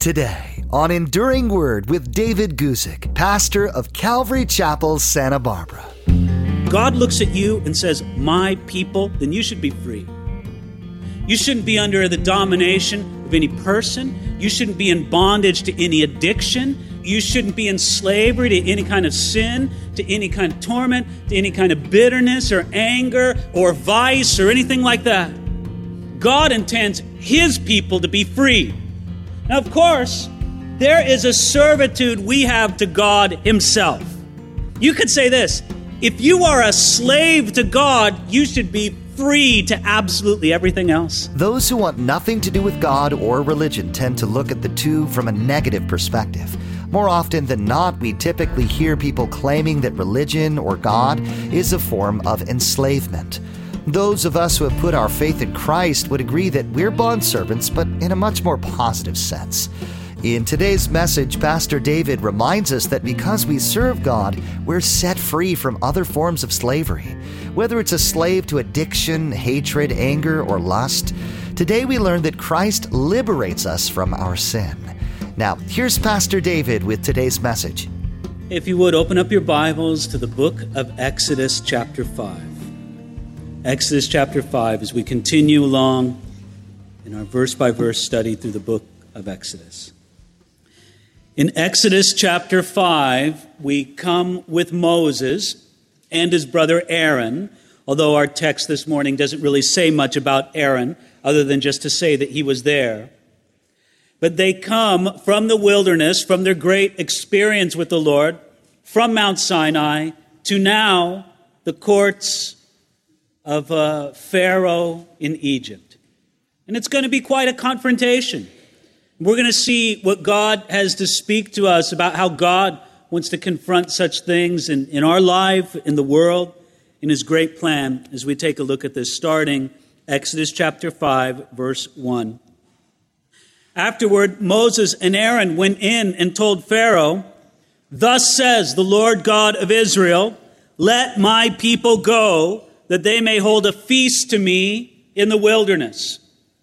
Today on Enduring Word with David Guzik, pastor of Calvary Chapel, Santa Barbara. God looks at you and says, my people, then you should be free. You shouldn't be under the domination of any person. You shouldn't be in bondage to any addiction. You shouldn't be in slavery to any kind of sin, to any kind of torment, to any kind of bitterness or anger or vice or anything like that. God intends His people to be free. Now, of course, there is a servitude we have to God Himself. You could say this: if you are a slave to God, you should be free to absolutely everything else. Those who want nothing to do with God or religion tend to look at the two from a negative perspective. More often than not, we typically hear people claiming that religion or God is a form of enslavement. Those of us who have put our faith in Christ would agree that we're bondservants, but in a much more positive sense. In today's message, Pastor David reminds us that because we serve God, we're set free from other forms of slavery. Whether it's a slave to addiction, hatred, anger, or lust, today we learn that Christ liberates us from our sin. Now, here's Pastor David with today's message. If you would, open up your Bibles to the book of Exodus chapter 5. Exodus chapter 5, as we continue along in our verse-by-verse study through the book of Exodus. In Exodus chapter 5, we come with Moses and his brother Aaron, although our text this morning doesn't really say much about Aaron, other than just to say that he was there. But they come from the wilderness, from their great experience with the Lord, from Mount Sinai, to now the courts of Pharaoh in Egypt. And it's going to be quite a confrontation. We're going to see what God has to speak to us about how God wants to confront such things in our life, in the world, in His great plan, as we take a look at this, starting Exodus chapter 5, verse 1. Afterward, Moses and Aaron went in and told Pharaoh, "Thus says the Lord God of Israel, let my people go, that they may hold a feast to me in the wilderness."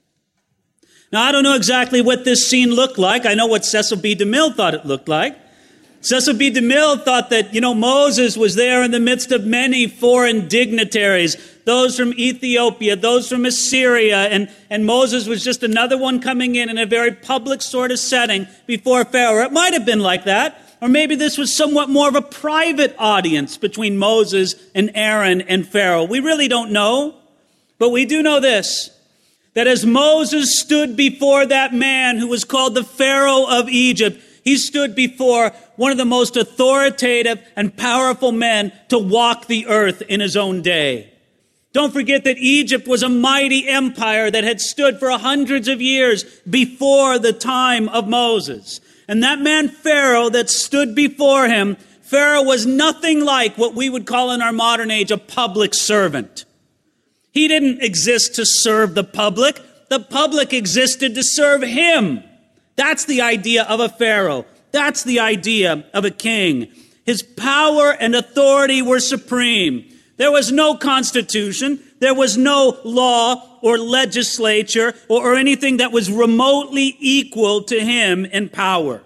Now, I don't know exactly what this scene looked like. I know what Cecil B. DeMille thought it looked like. Cecil B. DeMille thought that, Moses was there in the midst of many foreign dignitaries, those from Ethiopia, those from Assyria, and Moses was just another one coming in a very public sort of setting before Pharaoh. It might have been like that. Or maybe this was somewhat more of a private audience between Moses and Aaron and Pharaoh. We really don't know. But we do know this, that as Moses stood before that man who was called the Pharaoh of Egypt, he stood before one of the most authoritative and powerful men to walk the earth in his own day. Don't forget that Egypt was a mighty empire that had stood for hundreds of years before the time of Moses. And that man Pharaoh that stood before him, Pharaoh was nothing like what we would call in our modern age a public servant. He didn't exist to serve the public. The public existed to serve him. That's the idea of a Pharaoh. That's the idea of a king. His power and authority were supreme. There was no constitution. There was no law or legislature or anything that was remotely equal to him in power.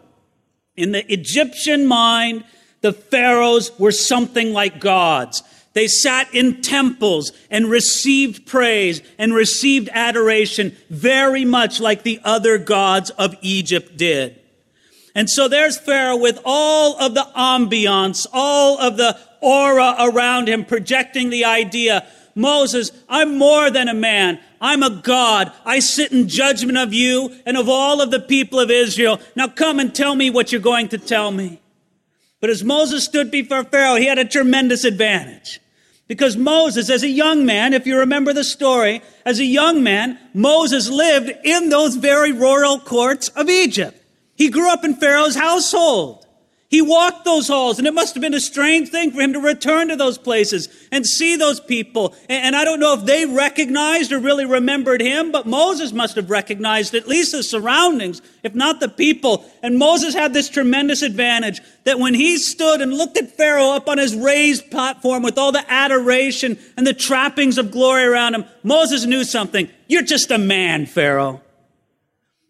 In the Egyptian mind, the pharaohs were something like gods. They sat in temples and received praise and received adoration very much like the other gods of Egypt did. And so there's Pharaoh with all of the ambiance, all of the aura around him, projecting the idea, Moses, I'm more than a man. I'm a God. I sit in judgment of you and of all of the people of Israel. Now come and tell me what you're going to tell me. But as Moses stood before Pharaoh, he had a tremendous advantage. Because Moses, as a young man, if you remember the story, as a young man, Moses lived in those very royal courts of Egypt. He grew up in Pharaoh's household. He walked those halls, and it must have been a strange thing for him to return to those places and see those people. And I don't know if they recognized or really remembered him, but Moses must have recognized at least the surroundings, if not the people. And Moses had this tremendous advantage that when he stood and looked at Pharaoh up on his raised platform with all the adoration and the trappings of glory around him, Moses knew something. You're just a man, Pharaoh.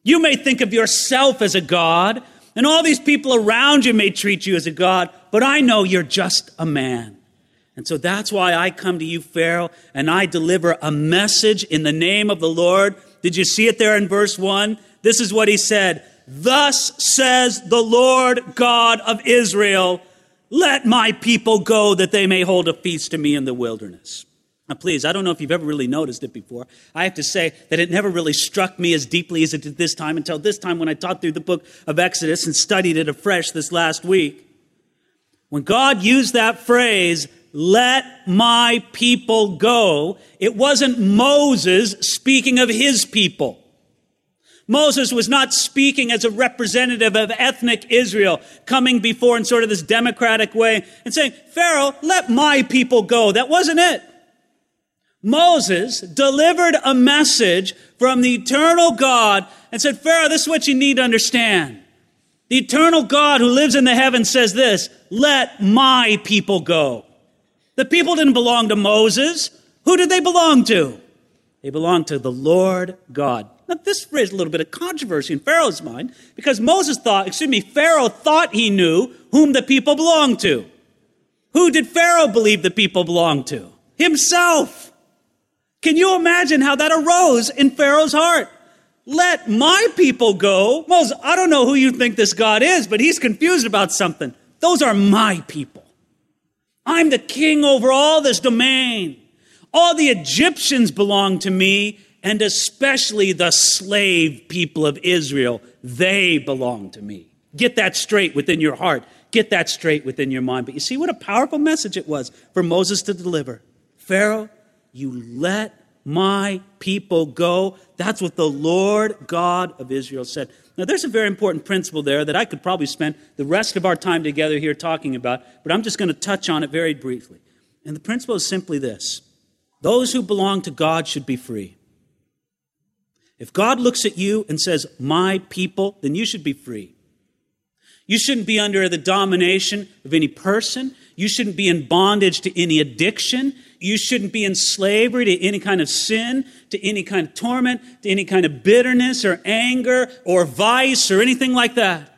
You may think of yourself as a god, and all these people around you may treat you as a god, but I know you're just a man. And so that's why I come to you, Pharaoh, and I deliver a message in the name of the Lord. Did you see it there in verse 1? This is what he said. Thus says the Lord God of Israel, let my people go that they may hold a feast to me in the wilderness. Now, please, I don't know if you've ever really noticed it before. I have to say that it never really struck me as deeply as it did this time until this time when I taught through the book of Exodus and studied it afresh this last week. When God used that phrase, let my people go, it wasn't Moses speaking of his people. Moses was not speaking as a representative of ethnic Israel, coming before in sort of this democratic way and saying, Pharaoh, let my people go. That wasn't it. Moses delivered a message from the eternal God and said, Pharaoh, this is what you need to understand. The eternal God who lives in the heavens says this, let my people go. The people didn't belong to Moses. Who did they belong to? They belonged to the Lord God. Now, this raised a little bit of controversy in Pharaoh's mind because Pharaoh thought he knew whom the people belonged to. Who did Pharaoh believe the people belonged to? Himself. Can you imagine how that arose in Pharaoh's heart? Let my people go. Moses, I don't know who you think this God is, but he's confused about something. Those are my people. I'm the king over all this domain. All the Egyptians belong to me, and especially the slave people of Israel. They belong to me. Get that straight within your heart. Get that straight within your mind. But you see what a powerful message it was for Moses to deliver. Pharaoh, you let my people go. That's what the Lord God of Israel said. Now, there's a very important principle there that I could probably spend the rest of our time together here talking about, but I'm just going to touch on it very briefly. And the principle is simply this. Those who belong to God should be free. If God looks at you and says, my people, then you should be free. You shouldn't be under the domination of any person. You shouldn't be in bondage to any addiction. You shouldn't be in slavery to any kind of sin, to any kind of torment, to any kind of bitterness or anger or vice or anything like that.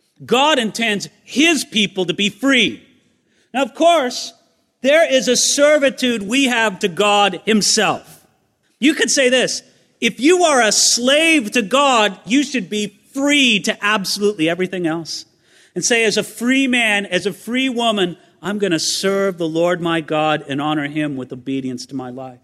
God intends his people to be free. Now, of course, there is a servitude we have to God himself. You could say this, if you are a slave to God, you should be free to absolutely everything else. And say, as a free man, as a free woman, I'm going to serve the Lord my God and honor him with obedience to my life.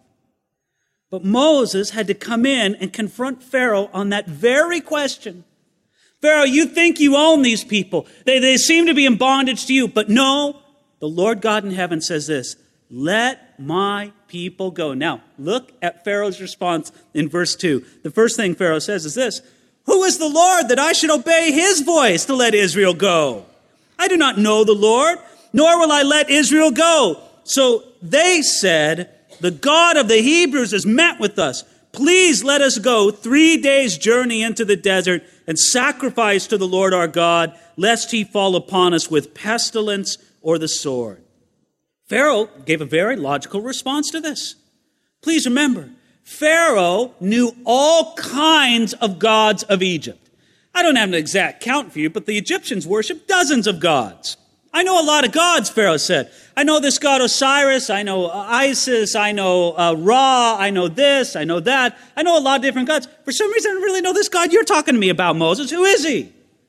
But Moses had to come in and confront Pharaoh on that very question. Pharaoh, you think you own these people. They seem to be in bondage to you. But no, the Lord God in heaven says this, let my people go. Now, look at Pharaoh's response in verse 2. The first thing Pharaoh says is this, who is the Lord that I should obey his voice to let Israel go? I do not know the Lord, nor will I let Israel go. So they said, the God of the Hebrews has met with us. Please let us go 3 days' journey into the desert and sacrifice to the Lord our God, lest he fall upon us with pestilence or the sword. Pharaoh gave a very logical response to this. Please remember, Pharaoh knew all kinds of gods of Egypt. I don't have an exact count for you, but the Egyptians worshiped dozens of gods. I know a lot of gods, Pharaoh said. I know this god Osiris, I know Isis, I know Ra, I know this, I know that. I know a lot of different gods. For some reason, I don't really know this God you're talking to me about, Moses. Who is he?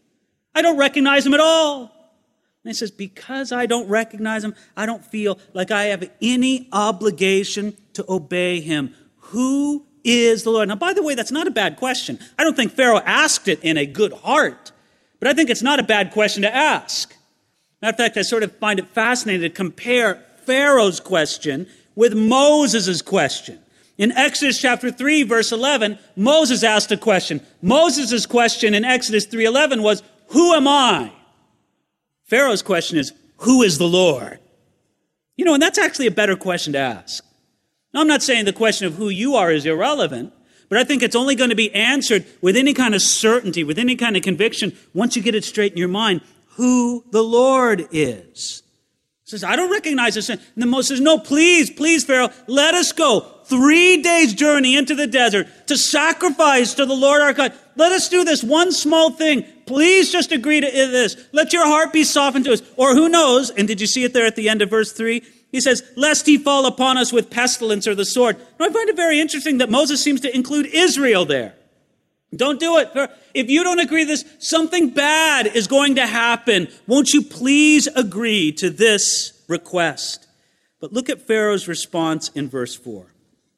I don't recognize him at all. And he says, because I don't recognize him, I don't feel like I have any obligation to obey him. Who is the Lord? Now, by the way, that's not a bad question. I don't think Pharaoh asked it in a good heart, but I think it's not a bad question to ask. Matter of fact, I sort of find it fascinating to compare Pharaoh's question with Moses' question. In Exodus chapter 3, verse 11, Moses asked a question. Moses' question in Exodus 3:11 was, who am I? Pharaoh's question is, who is the Lord? You know, and that's actually a better question to ask. Now, I'm not saying the question of who you are is irrelevant, but I think it's only going to be answered with any kind of certainty, with any kind of conviction, once you get it straight in your mind, who the Lord is. He says, I don't recognize this. And then Moses says, no, please, Pharaoh, let us go 3 days' journey into the desert to sacrifice to the Lord our God. let us do this one small thing. Please just agree to this. Let your heart be softened to us. Or who knows, and did you see it there at the end of verse 3? He says, lest he fall upon us with pestilence or the sword. Now, I find it very interesting that Moses seems to include Israel there. Don't do it. If you don't agree to this, something bad is going to happen. Won't you please agree to this request? But look at Pharaoh's response in verse 4.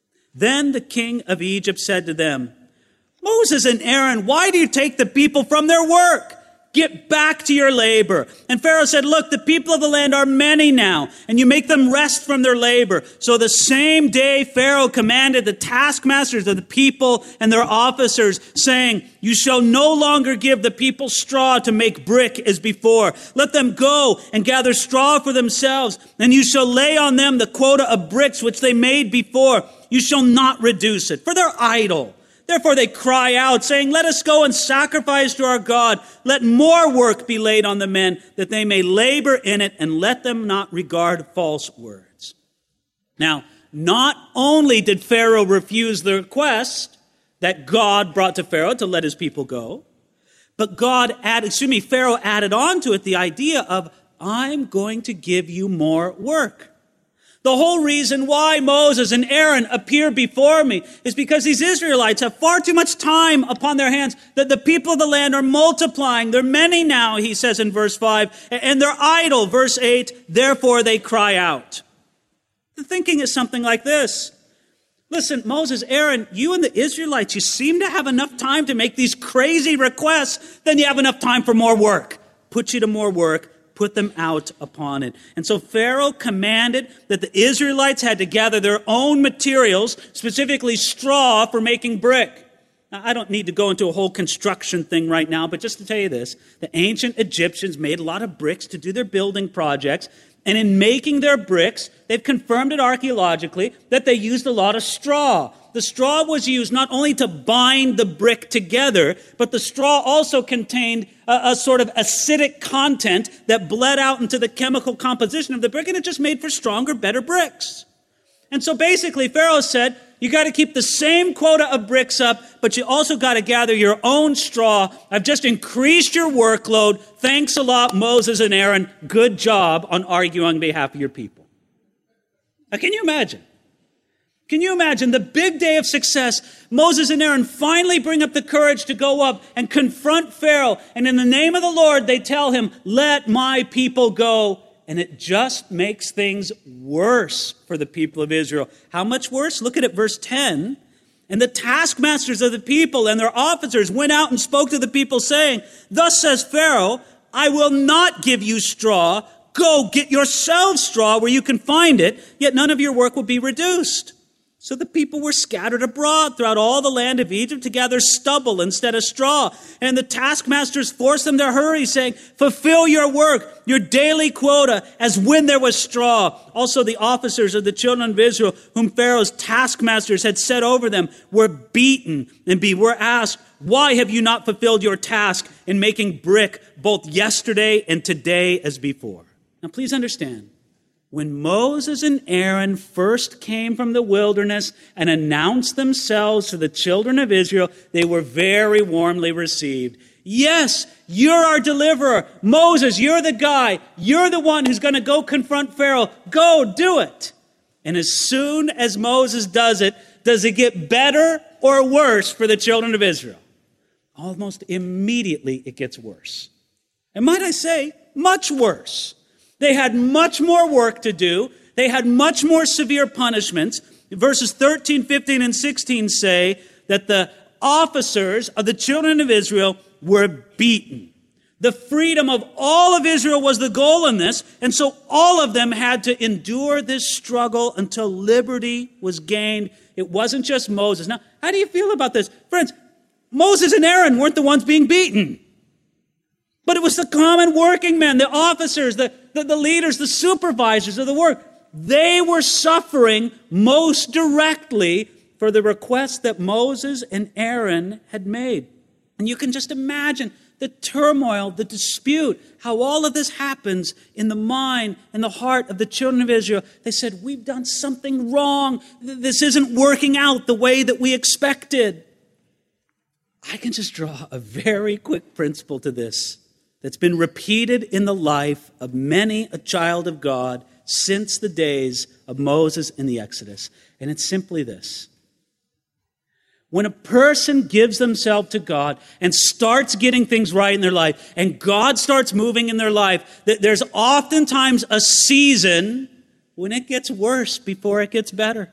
Then the king of Egypt said to them, Moses and Aaron, why do you take the people from their work? Get back to your labor. And Pharaoh said, look, the people of the land are many now, and you make them rest from their labor. So the same day Pharaoh commanded the taskmasters of the people and their officers, saying, you shall no longer give the people straw to make brick as before. Let them go and gather straw for themselves, and you shall lay on them the quota of bricks which they made before. You shall not reduce it, for they're idle. Therefore they cry out, saying, let us go and sacrifice to our God. Let more work be laid on the men, that they may labor in it, and let them not regard false words. Now, not only did Pharaoh refuse the request that God brought to Pharaoh to let his people go, but Pharaoh added on to it the idea of, I'm going to give you more work. The whole reason why Moses and Aaron appear before me is because these Israelites have far too much time upon their hands, that the people of the land are multiplying. They're many now, he says in verse 5, and they're idle. Verse 8, therefore they cry out. The thinking is something like this. Listen, Moses, Aaron, you and the Israelites, you seem to have enough time to make these crazy requests, then you have enough time for more work. Put you to more work. Put them out upon it. And so Pharaoh commanded that the Israelites had to gather their own materials, specifically straw for making brick. Now, I don't need to go into a whole construction thing right now, but just to tell you this, the ancient Egyptians made a lot of bricks to do their building projects. And in making their bricks, they've confirmed it archaeologically that they used a lot of straw. The straw was used not only to bind the brick together, but the straw also contained a sort of acidic content that bled out into the chemical composition of the brick, and it just made for stronger, better bricks. And so basically, Pharaoh said, you got to keep the same quota of bricks up, but you also got to gather your own straw. I've just increased your workload. Thanks a lot, Moses and Aaron. Good job on arguing on behalf of your people. Now, can you imagine? Can you imagine the big day of success? Moses and Aaron finally bring up the courage to go up and confront Pharaoh. And in the name of the Lord, they tell him, let my people go. And it just makes things worse for the people of Israel. How much worse? Look at it, verse 10. And the taskmasters of the people and their officers went out and spoke to the people, saying, thus says Pharaoh, I will not give you straw. Go get yourselves straw where you can find it, yet none of your work will be reduced. So the people were scattered abroad throughout all the land of Egypt to gather stubble instead of straw. And the taskmasters forced them to hurry, saying, fulfill your work, your daily quota, as when there was straw. Also the officers of the children of Israel, whom Pharaoh's taskmasters had set over them, were beaten and were asked, why have you not fulfilled your task in making brick both yesterday and today as before? Now please understand. When Moses and Aaron first came from the wilderness and announced themselves to the children of Israel, they were very warmly received. Yes, you're our deliverer. Moses, you're the guy. You're the one who's going to go confront Pharaoh. Go do it. And as soon as Moses does it get better or worse for the children of Israel? Almost immediately it gets worse. And might I say, much worse. They had much more work to do. They had much more severe punishments. Verses 13, 15, and 16 say that the officers of the children of Israel were beaten. The freedom of all of Israel was the goal in this, and so all of them had to endure this struggle until liberty was gained. It wasn't just Moses. Now, how do you feel about this? Friends, Moses and Aaron weren't the ones being beaten. But it was the common working men, the officers, the leaders, the supervisors of the work. They were suffering most directly for the request that Moses and Aaron had made. And you can just imagine the turmoil, the dispute, how all of this happens in the mind and the heart of the children of Israel. They said, we've done something wrong. This isn't working out the way that we expected. I can just draw a very quick principle to this that's been repeated in the life of many a child of God since the days of Moses in the Exodus. And it's simply this. When a person gives themselves to God and starts getting things right in their life, and God starts moving in their life, there's oftentimes a season when it gets worse before it gets better.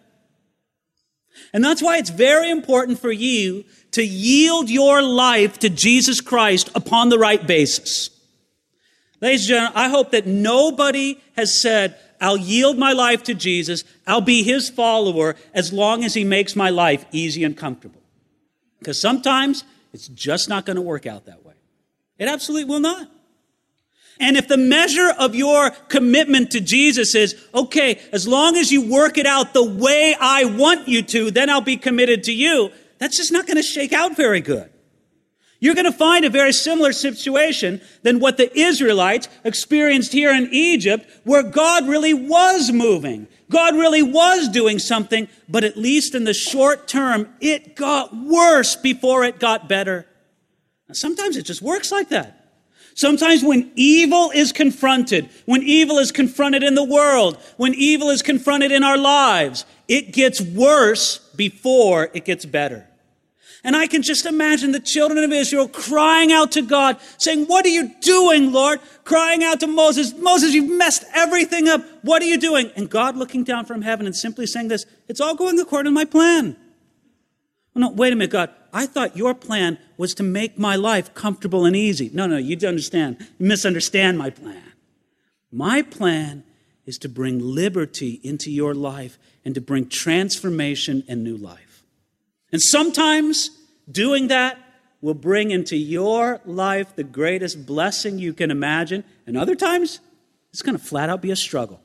And that's why it's very important for you to yield your life to Jesus Christ upon the right basis. Ladies and gentlemen, I hope that nobody has said, I'll yield my life to Jesus, I'll be his follower as long as he makes my life easy and comfortable. Because sometimes it's just not going to work out that way. It absolutely will not. And if the measure of your commitment to Jesus is, okay, as long as you work it out the way I want you to, then I'll be committed to you, that's just not going to shake out very good. You're going to find a very similar situation than what the Israelites experienced here in Egypt, where God really was moving. God really was doing something, but at least in the short term, it got worse before it got better. Now, sometimes it just works like that. Sometimes when evil is confronted in the world, when evil is confronted in our lives, it gets worse before it gets better. And I can just imagine the children of Israel crying out to God, saying, what are you doing, Lord? Crying out to Moses, Moses, you've messed everything up. What are you doing? And God looking down from heaven and simply saying this, it's all going according to my plan. No, wait a minute, God. I thought your plan was to make my life comfortable and easy. No, you don't understand. You misunderstand my plan. My plan is to bring liberty into your life and to bring transformation and new life. And sometimes doing that will bring into your life the greatest blessing you can imagine. And other times, it's going to flat out be a struggle.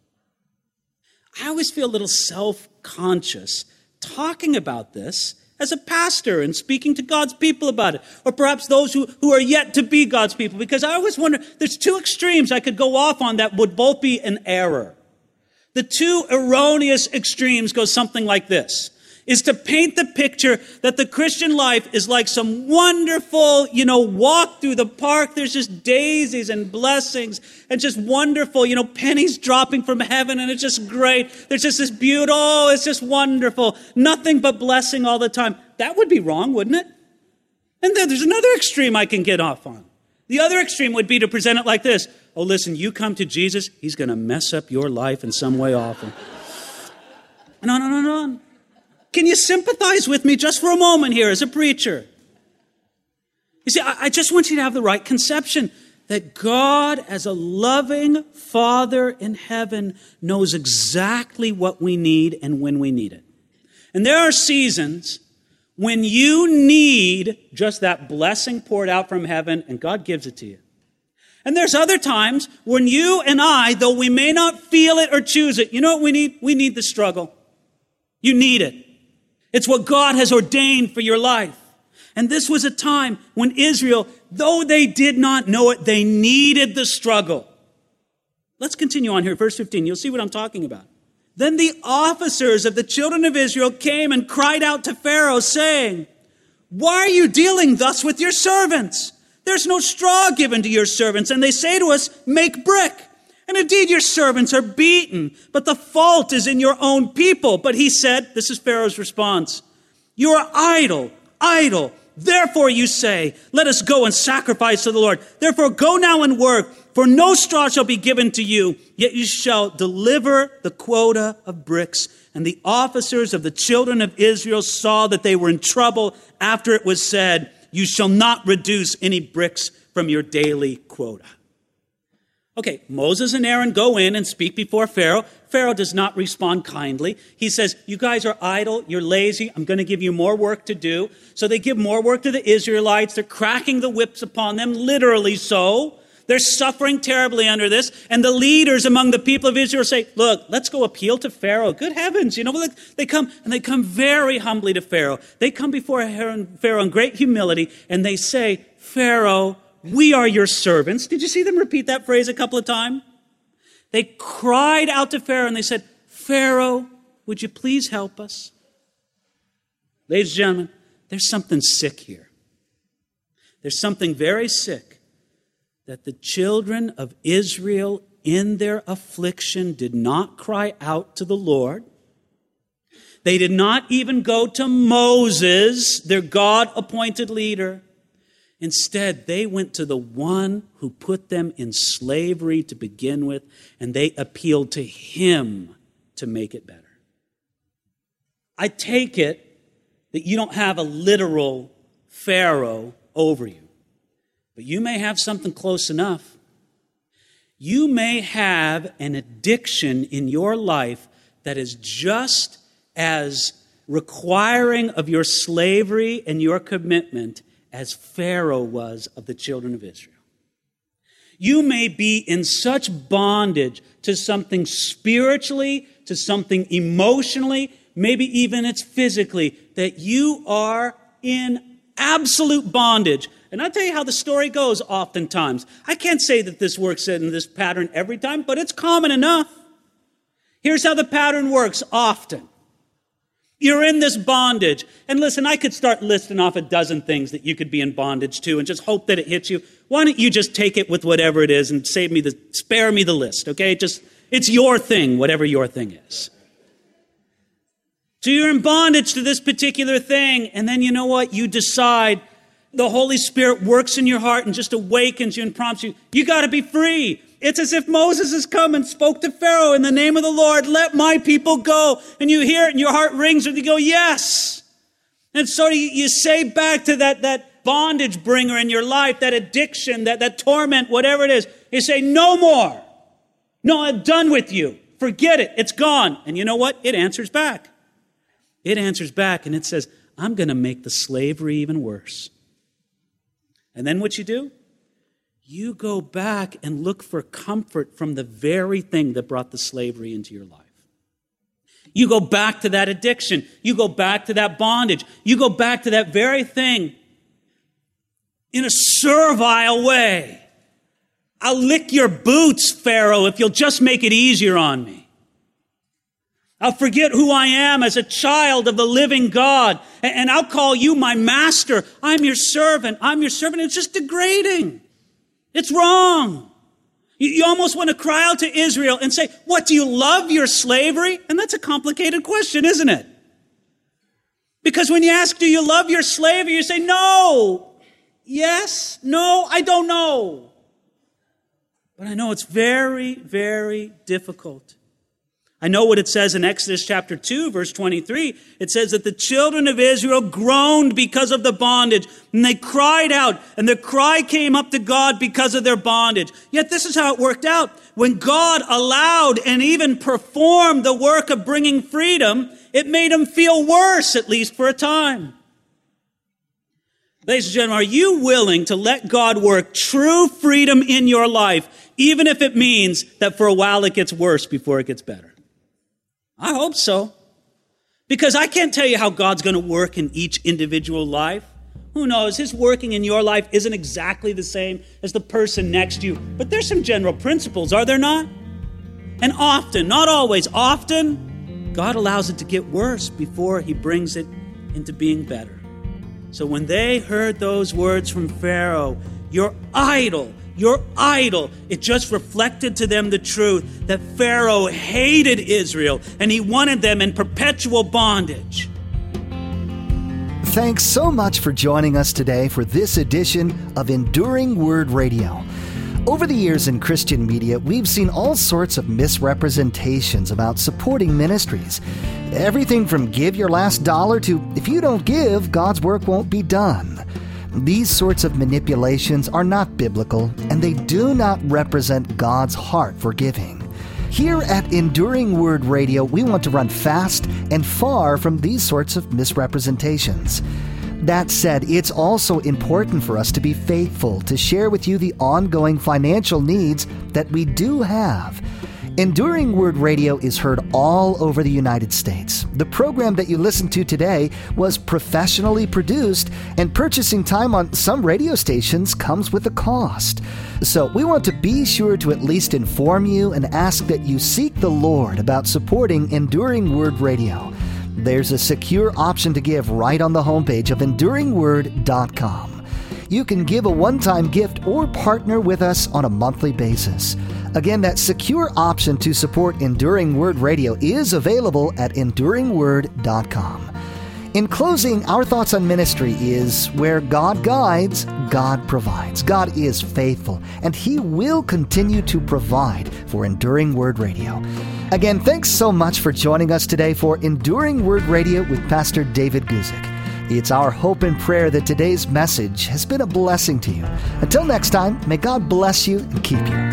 I always feel a little self-conscious talking about this as a pastor and speaking to God's people about it, or perhaps those who are yet to be God's people, because I always wonder, there's two extremes I could go off on that would both be an error. The two erroneous extremes go something like this, is to paint the picture that the Christian life is like some wonderful, walk through the park. There's just daisies and blessings and just wonderful, pennies dropping from heaven, and it's just great. There's just this beauty. Oh, it's just wonderful. Nothing but blessing all the time. That would be wrong, wouldn't it? And then there's another extreme I can get off on. The other extreme would be to present it like this. Oh, listen, you come to Jesus, he's going to mess up your life in some way awful. No. Can you sympathize with me just for a moment here as a preacher? You see, I just want you to have the right conception that God, as a loving Father in heaven, knows exactly what we need and when we need it. And there are seasons when you need just that blessing poured out from heaven, and God gives it to you. And there's other times when you and I, though we may not feel it or choose it, you know what we need? We need the struggle. You need it. It's what God has ordained for your life. And this was a time when Israel, though they did not know it, they needed the struggle. Let's continue on here, verse 15. You'll see what I'm talking about. Then the officers of the children of Israel came and cried out to Pharaoh, saying, why are you dealing thus with your servants? There's no straw given to your servants. And they say to us, make brick. And indeed your servants are beaten, but the fault is in your own people. But he said, this is Pharaoh's response, you are idle. Therefore you say, let us go and sacrifice to the Lord. Therefore go now and work, for no straw shall be given to you, yet you shall deliver the quota of bricks. And the officers of the children of Israel saw that they were in trouble after it was said, you shall not reduce any bricks from your daily quota. Okay, Moses and Aaron go in and speak before Pharaoh. Pharaoh does not respond kindly. He says, you guys are idle, you're lazy, I'm going to give you more work to do. So they give more work to the Israelites. They're cracking the whips upon them, literally so. They're suffering terribly under this. And the leaders among the people of Israel say, look, let's go appeal to Pharaoh. Good heavens, they come very humbly to Pharaoh. They come before Pharaoh in great humility, and they say, Pharaoh, we are your servants. Did you see them repeat that phrase a couple of times? They cried out to Pharaoh and they said, Pharaoh, would you please help us? Ladies and gentlemen, there's something sick here. There's something very sick that the children of Israel in their affliction did not cry out to the Lord. They did not even go to Moses, their God-appointed leader. Instead, they went to the one who put them in slavery to begin with, and they appealed to him to make it better. I take it that you don't have a literal Pharaoh over you, but you may have something close enough. You may have an addiction in your life that is just as requiring of your slavery and your commitment as Pharaoh was of the children of Israel. You may be in such bondage to something spiritually, to something emotionally, maybe even it's physically, that you are in absolute bondage. And I'll tell you how the story goes oftentimes. I can't say that this works in this pattern every time, but it's common enough. Here's how the pattern works often. You're in this bondage. And listen, I could start listing off a dozen things that you could be in bondage to and just hope that it hits you. Why don't you just take it with whatever it is and spare me the list, okay? It's your thing, whatever your thing is. So you're in bondage to this particular thing, and then you know what? You decide, the Holy Spirit works in your heart and just awakens you and prompts you, you got to be free. It's as if Moses has come and spoke to Pharaoh in the name of the Lord, let my people go. And you hear it and your heart rings and you go, yes. And so you say back to that bondage bringer in your life, that addiction, that torment, whatever it is, you say, no more. No, I'm done with you. Forget it. It's gone. And you know what? It answers back. It answers back and it says, I'm going to make the slavery even worse. And then what you do? You go back and look for comfort from the very thing that brought the slavery into your life. You go back to that addiction. You go back to that bondage. You go back to that very thing in a servile way. I'll lick your boots, Pharaoh, if you'll just make it easier on me. I'll forget who I am as a child of the living God, and I'll call you my master. I'm your servant. I'm your servant. It's just degrading. It's wrong. You almost want to cry out to Israel and say, what, do you love your slavery? And that's a complicated question, isn't it? Because when you ask, do you love your slavery? You say, no, yes, no, I don't know. But I know it's very, very difficult. I know what it says in Exodus chapter 2, verse 23. It says that the children of Israel groaned because of the bondage, and they cried out, and their cry came up to God because of their bondage. Yet this is how it worked out. When God allowed and even performed the work of bringing freedom, it made them feel worse, at least for a time. Ladies and gentlemen, are you willing to let God work true freedom in your life, even if it means that for a while it gets worse before it gets better? I hope so. Because I can't tell you how God's going to work in each individual life. Who knows? His working in your life isn't exactly the same as the person next to you. But there's some general principles, are there not? And often, not always, often, God allows it to get worse before he brings it into being better. So when they heard those words from Pharaoh, you're idle, it just reflected to them the truth that Pharaoh hated Israel and he wanted them in perpetual bondage. Thanks so much for joining us today for this edition of Enduring Word Radio. Over the years in Christian media, we've seen all sorts of misrepresentations about supporting ministries. Everything from give your last dollar to if you don't give, God's work won't be done. These sorts of manipulations are not biblical, and they do not represent God's heart for giving. Here at Enduring Word Radio, we want to run fast and far from these sorts of misrepresentations. That said, it's also important for us to be faithful to share with you the ongoing financial needs that we do have. Enduring Word Radio is heard all over the United States. The program that you listen to today was professionally produced, and purchasing time on some radio stations comes with a cost. So we want to be sure to at least inform you and ask that you seek the Lord about supporting Enduring Word Radio. There's a secure option to give right on the homepage of EnduringWord.com. You can give a one-time gift or partner with us on a monthly basis. Again, that secure option to support Enduring Word Radio is available at enduringword.com. In closing, our thoughts on ministry is where God guides, God provides. God is faithful, and He will continue to provide for Enduring Word Radio. Again, thanks so much for joining us today for Enduring Word Radio with Pastor David Guzik. It's our hope and prayer that today's message has been a blessing to you. Until next time, may God bless you and keep you.